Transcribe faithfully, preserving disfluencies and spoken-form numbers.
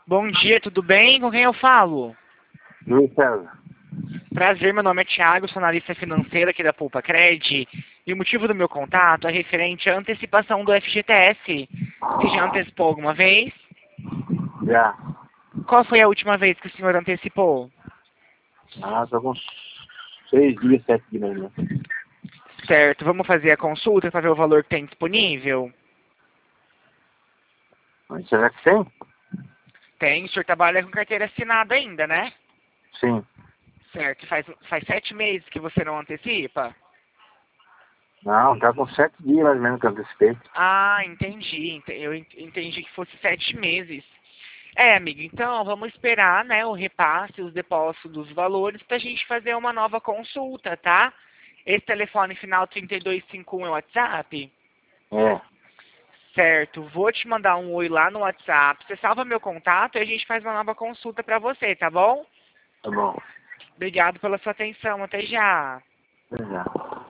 Bom dia, tudo bem? Com quem eu falo? Luiz César. Prazer, meu nome é Thiago, sou analista financeiro aqui da Poupa Cred. E o motivo do meu contato é referente à antecipação do F G T S. Você já antecipou alguma vez? Já. Qual foi a última vez que o senhor antecipou? Ah, tô com seis dias, sete dias ainda. Certo, vamos fazer a consulta para ver o valor que tem disponível? Mas será que tem? Tem, o senhor trabalha com carteira assinada ainda, né? Sim. Certo, faz, faz sete meses que você não antecipa? Não, tá com sete dias mais ou menos que eu antecipei. Ah, entendi. Ent- Eu ent- entendi que fosse sete meses. É, amigo, então vamos esperar, né, o repasse, os depósitos dos valores para a gente fazer uma nova consulta, tá? Esse telefone final trinta e dois cinquenta e um é o WhatsApp? É, Certo, vou te mandar um oi lá no WhatsApp. Você salva meu contato e a gente faz uma nova consulta para você, tá bom? tá bom. Obrigado pela sua atenção, até já. Até já.